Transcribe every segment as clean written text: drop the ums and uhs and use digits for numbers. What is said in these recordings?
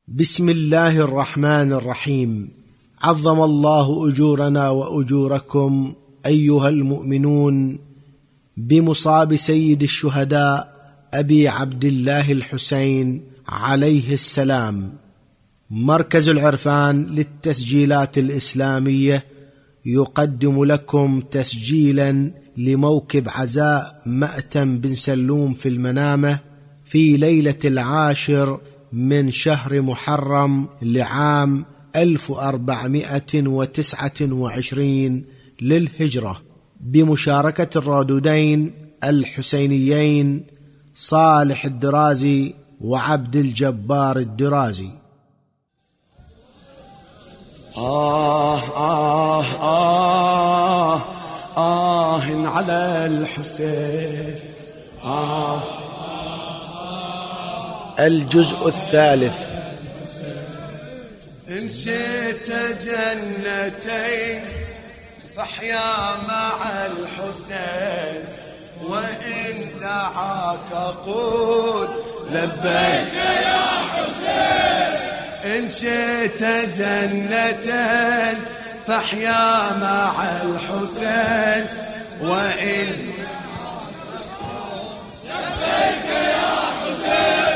بسم الله الرحمن الرحيم. عظم الله أجورنا وأجوركم أيها المؤمنون بمصاب سيد الشهداء أبي عبد الله الحسين عليه السلام. مركز العرفان للتسجيلات الإسلامية يقدم لكم تسجيلا لموكب عزاء مأتم بن سلوم في المنامة في ليلة 10 من شهر محرم لعام 1429 للهجرة، بمشاركة الرادودين الحسينيين صالح الدرازي وعبد الجبار الدرازي. على الحسين الجزء الثالث. إن شئت جنتين فاحيا مع الحسين، وإن دعاك قول لبيك يا حسين. إن شئت جنتين فاحيا مع الحسين، وإن لبيك يا حسين.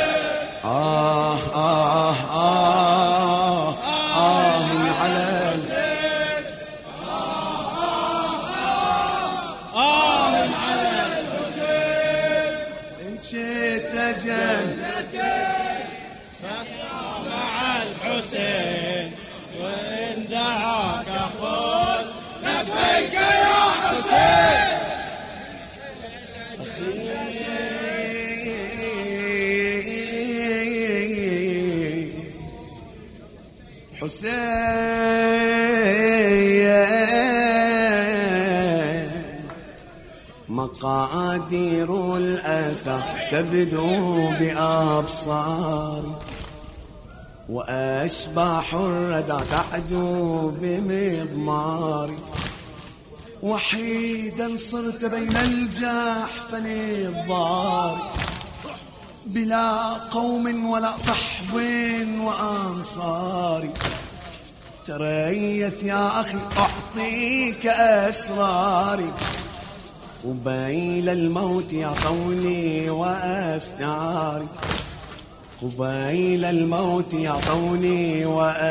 على الحسين. إن شئت جنتين فاحيا مع الحسين، وإن دعاك قل لبيك يا حسين. حسين مقادير الأسى تبدو بأبصاري، وأشباح الردى تعدو بمضماري. وحيدا صرت بين الجحفل الضاري، بلا قوم ولا صحب وأنصاري. تريث يا أخي أعطيك أسراري، قبيل الموت يعصوني وأستعاري. قبيل الموت يعصوني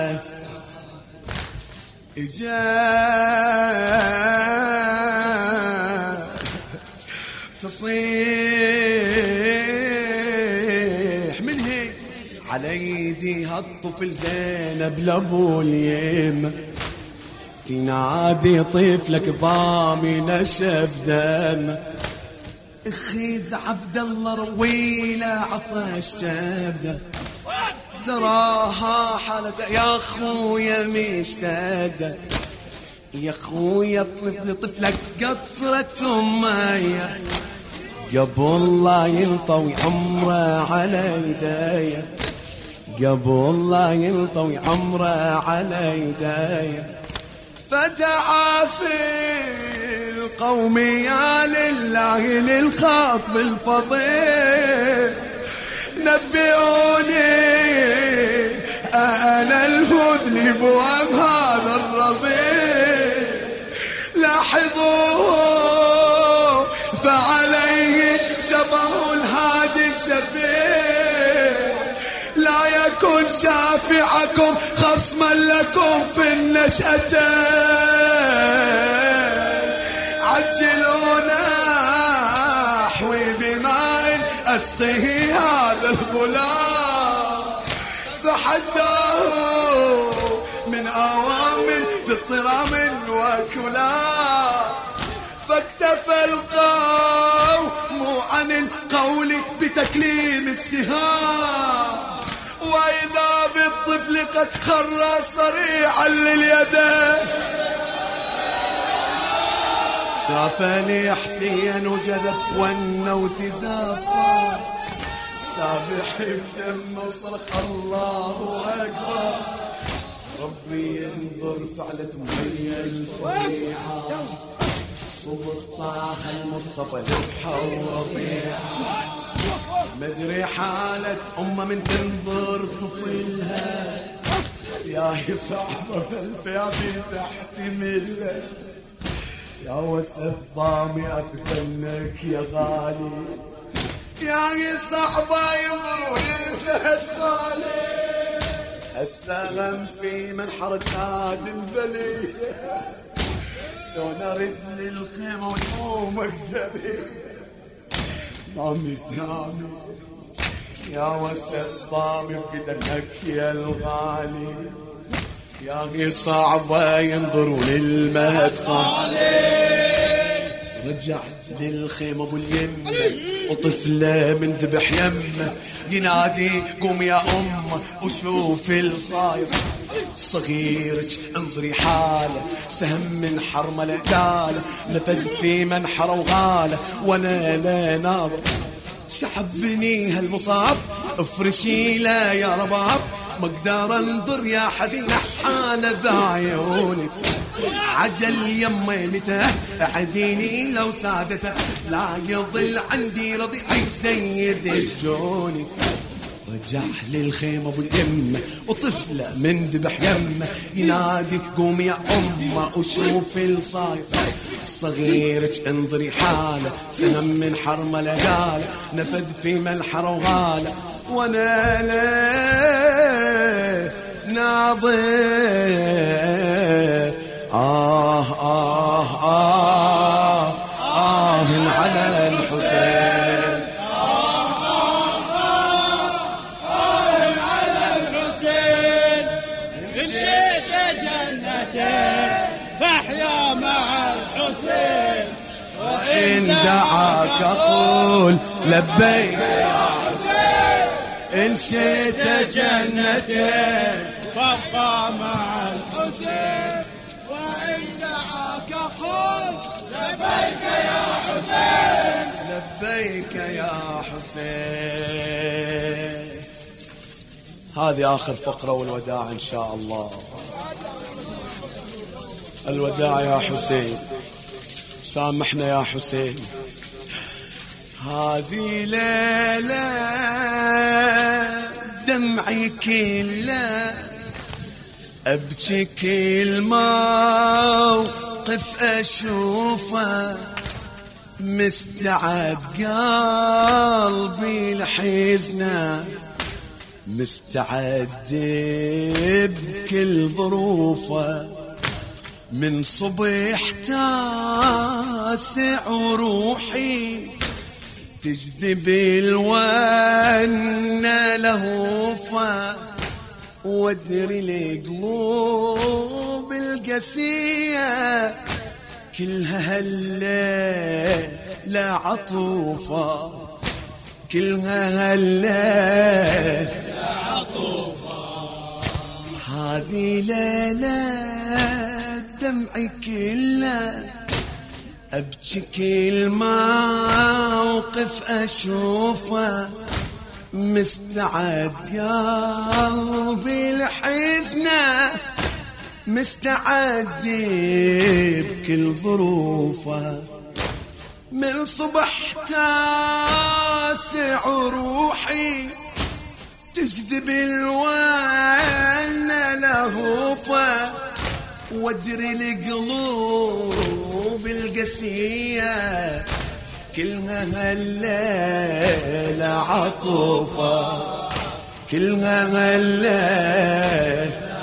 تصيح من هي على يديها الطفل زينب لابو اليمه، تنادي طفلك ضامي نشف دمه. اخذ عبد الله رويله عطش جبده، تراها حالته يا اخويا مشتده. يا اخويا طفلك قطرة مية، قبل لا ينطوي عمره على يديه. قبل لا ينطوي عمره على يديه. فدعا في القوم يا لله للخاطب الفضيل، نبئوني أنا المذنب أم هذا الرضيع. لاحظوه فعليه شبه الهادي الشفيع، لا يكن شافعكم خصما لكم في النشأتين. عجلونا احوي بماء اسقيه هذا الغلام، فحشاه من اوام في اضطرام وكلام. فاكتفى القوم عن القول بتكليم السهام، وإذا بالطفل قد خر صريعا لليدين. شافني حسين وجذب والنوت زافا، سابح بدم وصرخ الله أكبر. ربي ينظر فعلة مي الفضيحة، صبر طاح المصطفى ذبحة ورضيعة. مدري حالة أمه من تنظر طفلها، يا هي صعبة بالفياضي تحتملها، يا وسف ضامي أتفنك يا غالي، يا هي صعبة يضرون الأطفالي، السلام في منحرك هاد البلية، شلون أرد للخيمة ويومك زبيب، نامي نامي يا وسف ضامي بقدمك يا الغالي، يا هي صعبة ينظرون المهد خالي، رجع للخيمة ابو اليمة وطفله من ذبح يمه، ينادي قوم يا امه وشوف الصاير، صغيرك انظري حاله، سهم من حرمله داله، نفذ في منحره وغاله، وانا لا ناظر، شعبني هالمصاب افرشي له يا رباب، مقدار انظر يا حزينة حالة بعيونك، عجل يمي متى اعديني لو سادته، لا يظل عندي رضيع سيد الجوني، رجع للخيمة ابو اليمة وطفلة من ذبح يمه، ينادي قوم يا امه وشوف الصاير، صغيرك انظري حاله، سهم من حرمله قاله، نفذ في ملحره وغاله، وانا لا ناظر على الحسين، على الحسين، إن شئت جنتين فاحيا مع الحسين، وإن دعاك قول لبيك يا حسين، إن شئت جنتين فابقى مع الحسين، وإن دعاك قل لبيك يا حسين، لبيك يا حسين. هذه آخر فقرة والوداع إن شاء الله. الوداع يا حسين، سامحنا يا حسين. هذه ليلة دمعي كله أبكي كل موقف أشوفه، مستعد قلبي لحزنه، مستعد بكل ظروفه، من صبح تاسع وروحي تجذب الونة لهوفة، وادري القلوب القسية كلها هالليلة عطوفة، كلها هالليلة عطوفة. هذه ليلة دمعي كله أبكي كل موقف أشوفه، مستعد قلبي لحزنه، مستعد بكل ظروفه، من صبح تاسع روحي تجذب الوان لهوفه، وادري القلوب القسية كلها هالليلة عطوفة، كلها هالليلة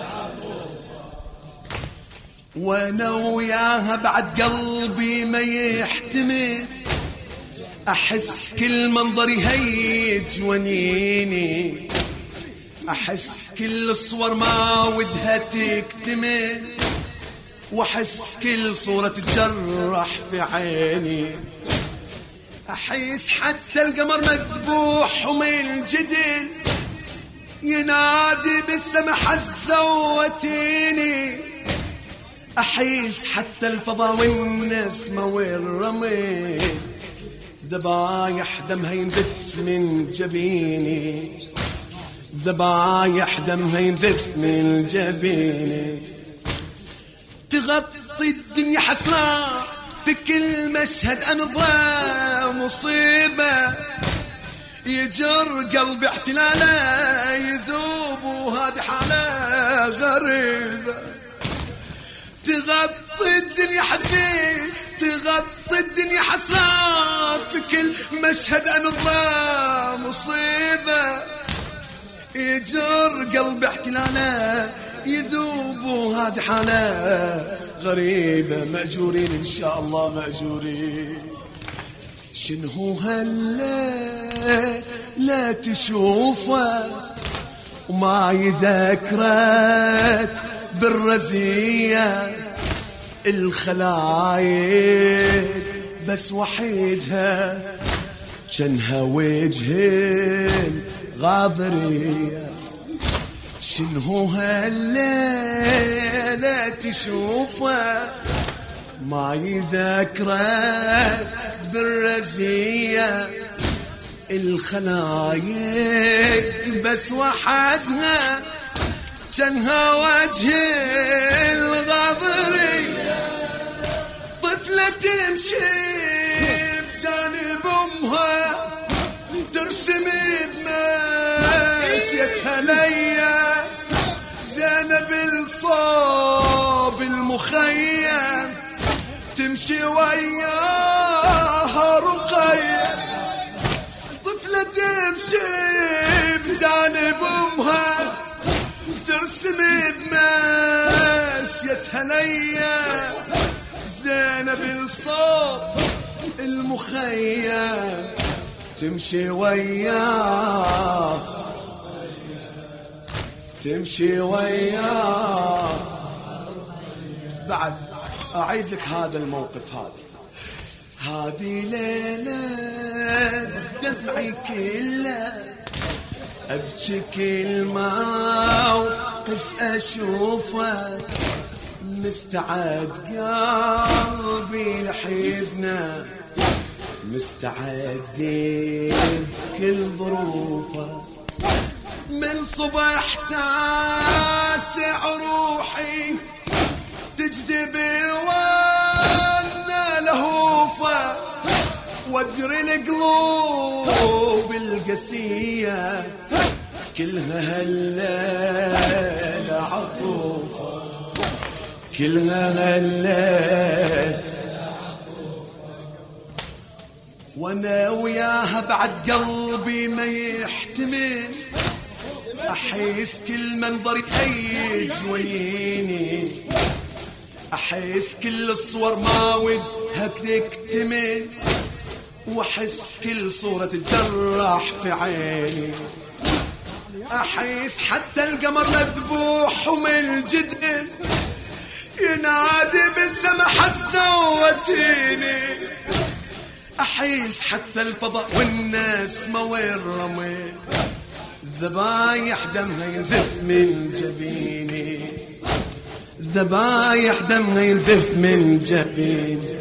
وانا وياها بعد قلبي ما يحتمل، احس كل منظر يهيج ونيني، احس كل الصور ما ودها تكتمل، واحس كل صورة تجرح في عيني، احس حتى القمر مذبوح ومن جدل ينادي بالسما حزوتيني، احس حتى الفضاء والنسمة والرمل ذبايح دمها ينزف من جبيني، ذبايح دمها ينزف من جبيني، تغطي الدنيا حسرة في كل مشهد أنظى مصيبة، يجر قلبي احتلاله يذوب وهذه حالة غريبة تغطي الدنيا حزني تغطي الدنيا حسرة في كل مشهد أنظرة مصيبة يجر قلبي احتلاله يذوب وهذه حالة غريبة مأجورين إن شاء الله مأجورين شنو هلا لا تشوفه وما يذكرك بالرزية الخلايق بس وحيدها جنها وجه غاضرية شنو هلا لا تشوفه ما يذكرك بالرزية الخلايق بس وحدها جنها وجه الغاضرية طفلة تمشي بجانب أمها ترسم بمشيتها ليا زينب الصوب المخيم تمشي وياها رقية طفلة تمشي بجانب أمها ترسم بمشيتها ليا زينب الصوب المخيم تمشي وياه تمشي وياه بعد أعيد لك هذا الموقف هذه ليلة دمعي كله أبكي كل موقف أشوفه مستعد قلبي لحزنه مستعد بكل ظروفه من صبح تاسع روحي تجذب وانا لهوفه وادري القلوب القسيه كلها هالليله عطوفه كلها هالليله وانا وياها بعد قلبي ما يحتمل احس كل منظر يهيج ويني احس كل الصور ما ودها تكتمل واحس كل صورة تجرح في عيني احس حتى القمر مذبوح ومن جدل ينادي بالسما زوتيني احس حتى الفضاء والناس ما وين رمي الذبايح دمها ينزف من جبيني الذبايح دمها ينزف من جبيني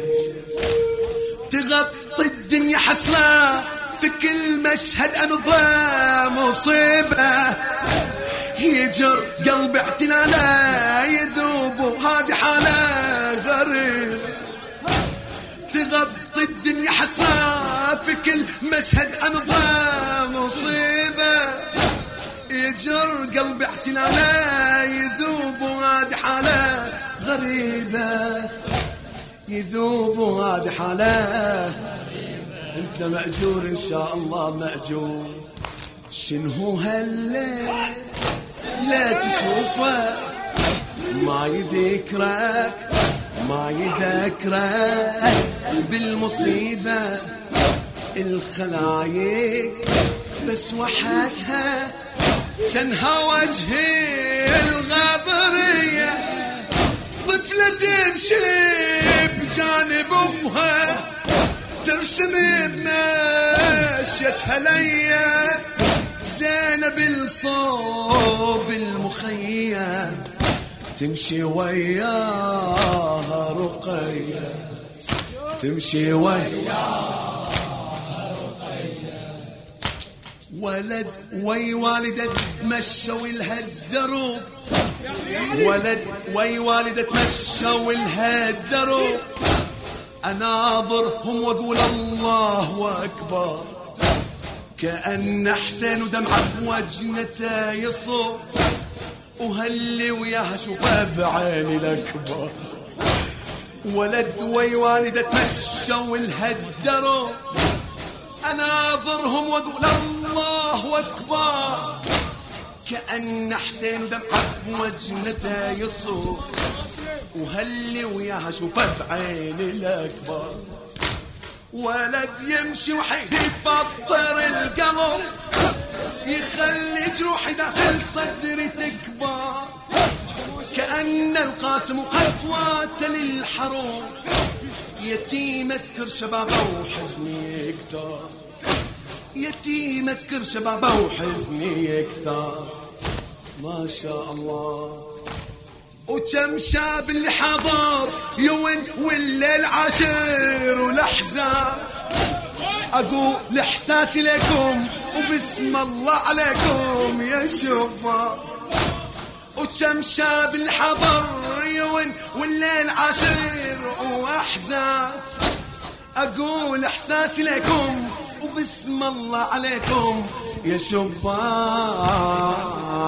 تغطي الدنيا حسرة في كل مشهد أنظى مصيبة يجر قلبي اعتناله يذوب وهذه حالة غريب تغطي الدنيا حسرة في كل مشهد أنظى مصيبة يجر قلبي اعتناله يذوب وهذه حالة غريبة يذوب وهذه حالة انت مأجور ان شاء الله مأجور شنو هالليل لا تشوفه ما يذكرك ما يذكرك بالمصيبة الخلايق بس وحدها جنها وجهي الغاضرية طفلة تمشي بجانب أمها ترسم بمشيتها ليا زينب الصوب المخيم تمشي وياها رقية تمشي وياها رقية ولد وي والدة تمشوا لها الدروب ولد وي والدة تمشوا لها الدروب اناظرهم واقول الله اكبر كأن حسين ودمعة بوجنته يصب، وهاللي وياها شوفه بعيني الأكبر. ولد وي والدة تمشوا والهدروا، أناظرهم وأقول الله أكبر. كأن حسين ودمعة بوجنته يصب، وهاللي وياها شوفه بعيني الأكبر. ولد يمشي وحيد يفطر القلب، يخلي جروحي داخل صدري تكبر. كأن القاسم خطوات للحروب، يتيم اذكر شبابه وحزني يكثر، يتيم اذكر شبابه وحزني يكثر. ما شاء الله. وكم شاب اللي حضر يوم والليل عاشر والاحزان، اقول احساسي لكم وبسم الله عليكم يا شفا. وكم شاب اللي حضر يوم والليل عاشر واحزان، اقول احساسي لكم وبسم الله عليكم يا شفا.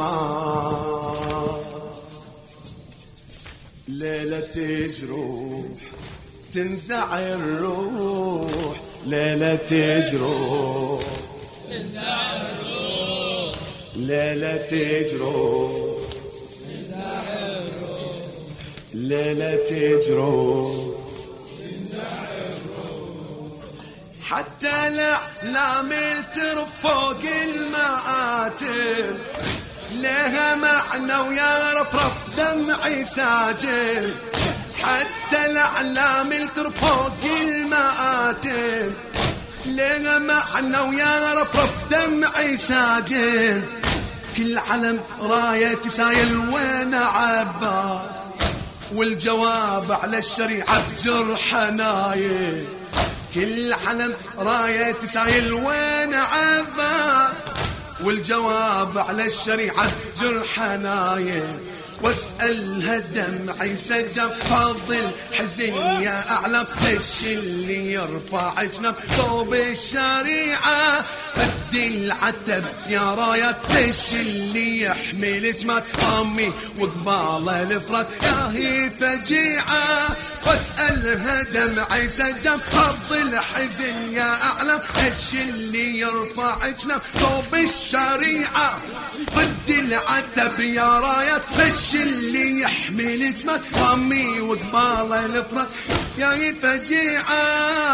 ليلة جروح تنزع الروح، ليلة جروح تنزع الروح، ليلة جروح تنزع الروح، ليلة جروح تنزع الروح. حتى الأعلام ترف فوق المآتم، لها معنى ويعرف رف دمعي ساجل. حتى الأعلام الترف فوق المآتم، لها معنى ويعرف رف دمعي ساجل. كل علم راية سايل وين عباس، والجواب على الشريعة بجرح نايل. كل علم راية سايل وين عباس، والجواب على الشريعة جرح نايم. واسألها دمعي سجم فضل حزن يا أعلم، ليش اللي يرفع جنب ثوب الشريعة ردي العتب يا راية، ليش اللي يحمل جمال أمي وقباله الفرد يا هي فجيعة. واسألها دمعي سجم فضل حزن يا أعلم، ليش اللي يرفع جنب ثوب الشريعة ردي العتب يا راية، ليش اللي يحمل جمال أمي وقباله الفرد يا هي فجيعة.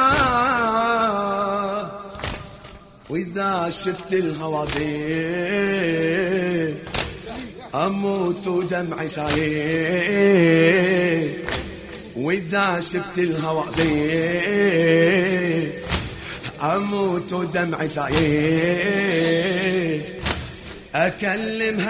وإذا شفت الهوازين أموت ودمعي سايل، وإذا شفت الهوازين أموت ودمعي سايل. أكلمها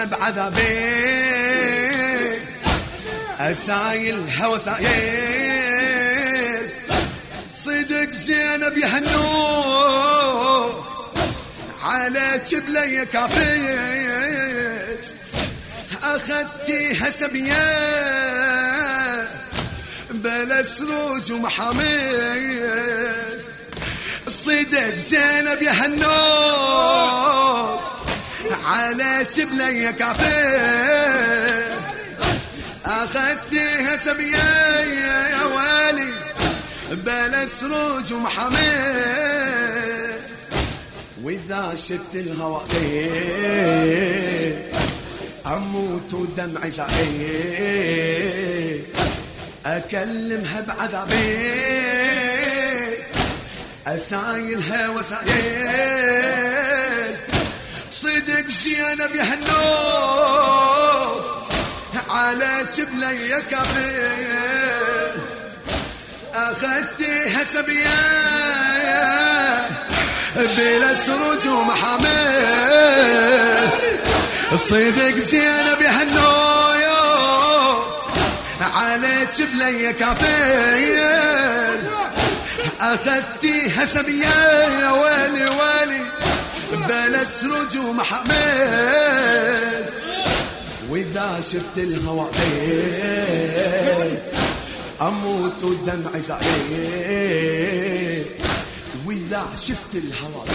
بعذابين أسايلها وسايل. صدق زينب يا هنو عليك بلي كافير، أخذتيها سبيان بلا سروج ومحامير. صدق زينب يا هنو عليك بلي كافير، أخذتيها سبيان يا والي بلا سروج ومحامير. وإذا شفت الهوازين أموت ودمعي سايل. أكلمها بعذابين أسايلها وسايل. صدق زينب يا هنو عليك بلي كافير، أخذتيها سبيان بلا سروج ومحامير. صدق زينب يا هنو عليك بلي كافير، أخذتيها سبيان يا ويلي ويلي بلا سروج ومحامير. وإذا شفت الهوازين أموت ودمعي سايل، وإذا شفت الهوى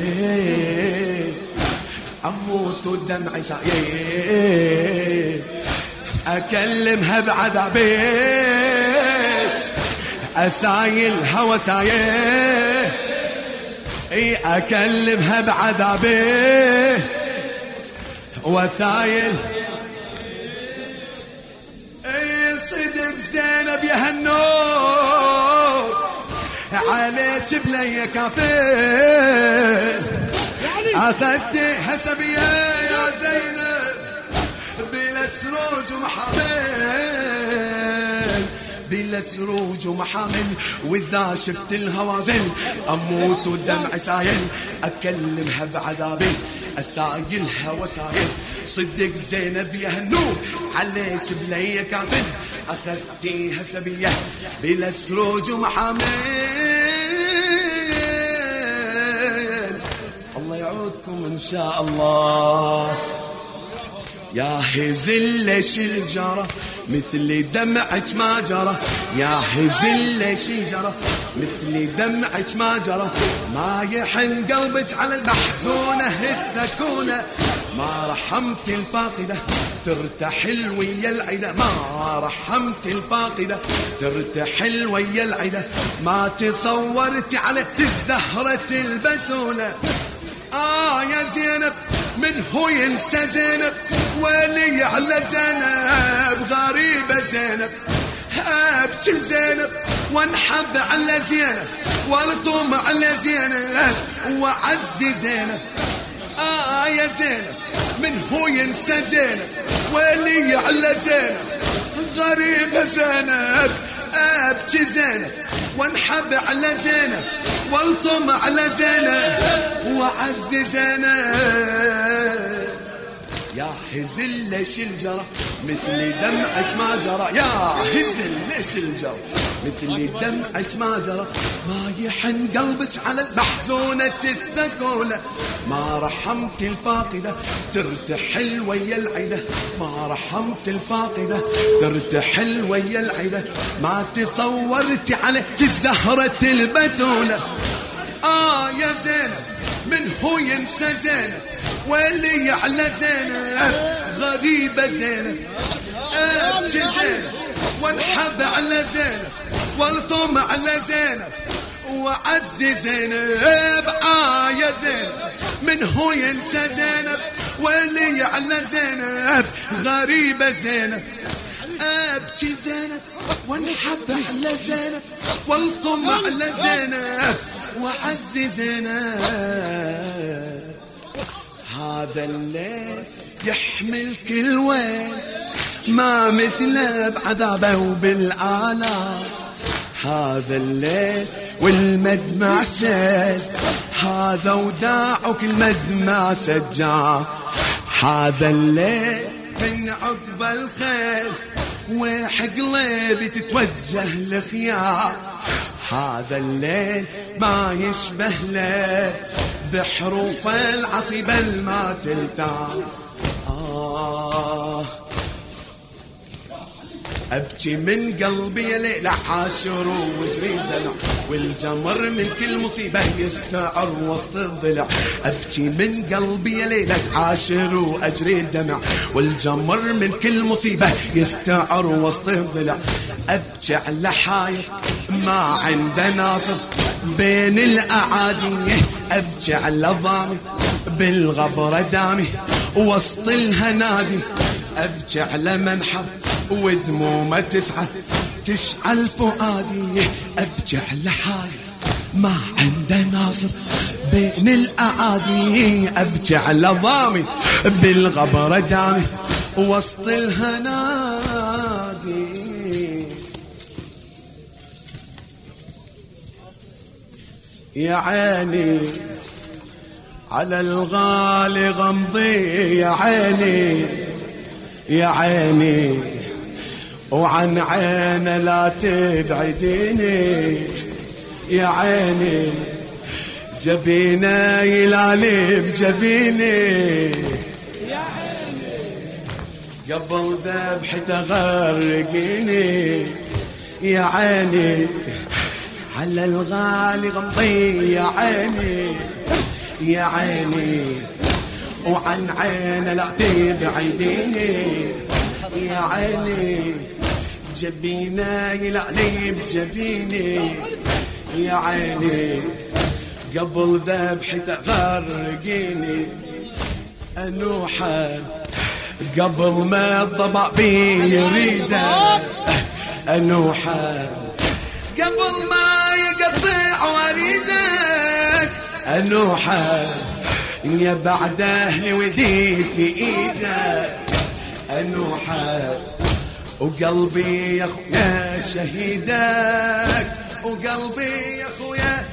أموت ودمعي سايل أكلمها بعذابي أسايل هوى سايل اي أكلمها بعذابي وسايل اي صدق زينب يا هالنور عليك بلي كافر أخذتي حسبية يا زينب بلا سروج ومحامل بلا سروج ومحامل وإذا شفت الهوازن أموت ودمع سايل أكلمها بعذابي أسايلها وسايل صدق زينب يا هالنور عليك بلي كافر أخذتيها سبية بلا سروج ومحامل. الله يعودكم إن شاء الله. يا هزل شجرة مثل دمعك ما جرى يا هزل شجرة مثل دمعك ما جرى ما يحن قلبك على المحزونة الثكونة ما رحمت الفاقدة ترتحل ويا العدة ما رحمت الفاقدة ترتحل ويا العدة ما تصورت على الزهرة البتولة. يا زينب من هو ينسى زينب ولي على زينب غريبة زينب أبكي زينب وانحب على زينب والطم على زينب وعزي زينب. يا زينب من هو ينسى زينب ولي على زينب غريبة زينب أبكي زينب وانحب على زينب والطم على زينب وعزي زينب. يا هزل شجرة مثل دمعك ما جرى يا هزل شجرة مثل دمعك ما جرى ما يحن قلبك على المحزونة الثكولة ما رحمت الفاقدة ترتحل ويا العدة ما رحمت الفاقدة ترتحل ويا العدة ما تصورت على الزهرة البتولة. يا زينب من هو ينسى زينب واللي على زينب غريبة زينب أبكي زينب وانحب على زينب والطم على زينب وعزي زينب. يا زينب من هو ينسى زينب واللي على زينب غريبة زينب أبكي زينب وانحب على زينب والطم على زينب وعزي زينب. هذا الليل يحمل كل وين ما مثله بعذابه وبالآلام هذا الليل والمدمع سيل هذا وداعك المدمع سجار هذا الليل من عقب الخيل وحقلبي تتوجه لخيار هذا الليل ما يشبه له بحروف العصيبة ما تلتعب. أبكي من قلبي يا ليلة عاشر وجري دمع والجمر من كل مصيبة يستعر وسط الضلع أبكي من قلبي يا ليلة عاشر وأجري الدمع والجمر من كل مصيبة يستعر وسط الضلع أبكي على حايط ما عنده ناصر بين الأعادي أبكي على ضامي بالغبرة دامي وسط الهنادي أبكي على منحر ودمومه تسعى تشعل فؤادي أبكي على حال ما عنده ناصر بين الأعادي أبكي على ضامي بالغبرة دامي وسط الهنادي. يا عيني على الغالي غمضي يا عيني يا عيني وعن عينه لا تبعديني يا عيني جبينه يلالي بجبيني يا عيني قبل ذبحته غرقيني يا عيني على الغالي غمضي يا عيني يا عيني، وعن عينه لا تبعديني يا عيني، جبينه يلعلي بجبيني يا عيني، قبل ذبحي تغرقيني أنوحة، قبل ما الضبع بي يريده أنوحة، قبل ما يقطع وريدك أنوحة، يا بعد أهلي ودي في إيدك أنوحة، وقلبي يا أخويا شهيدك، وقلبي يا أخويا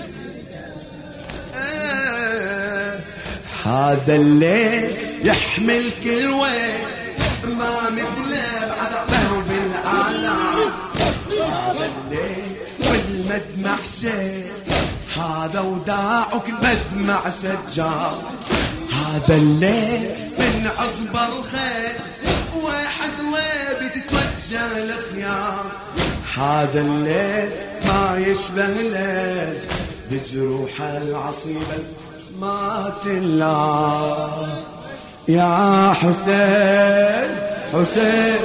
هذا الليل يحمل كل وين ما مثله بعذابه وبالآلام، هذا الليل والمدمع سيل، هذا وداعك المدمع سجار، هذا الليل من عقب الخيل واحد ليبي تتوجه الخيام، هذا الليل ما يشبه الليل بجروح العصيبة ما تلا يا حسين حسين.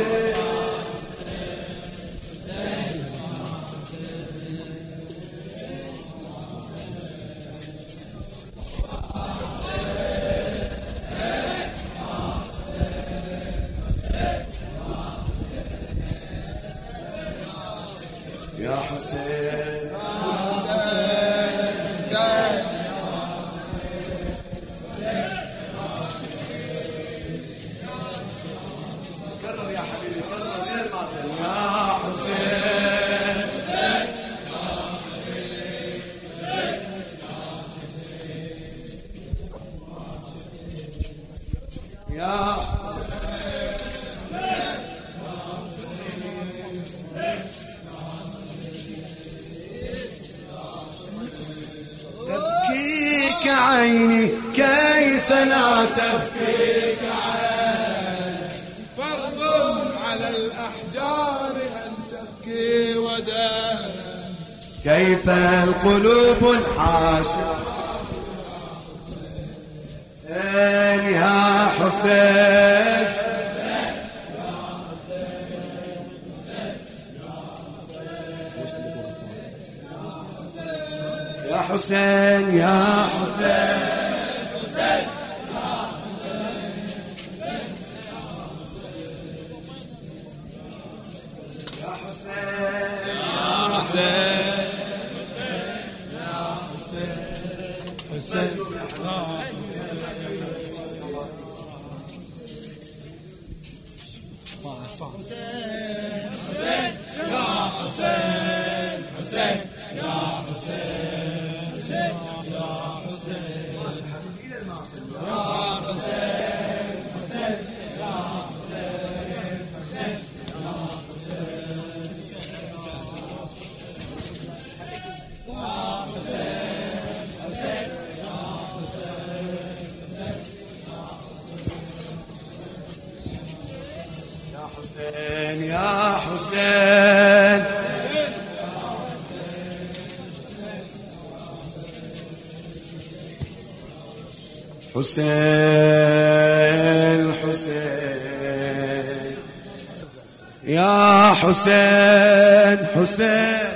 يا حسين كرر يا حبيبي كرر غير ما يا حسين يا تبكيك عيني كيف لا تبكيك عيني، فرض على الأحجار أن تبكي وداع، كيف القلوب الحاشرة يا حسين يا حسين يا حسين يا حسين يا حسين حسين يا حسين حسين حسين يا حسين حسين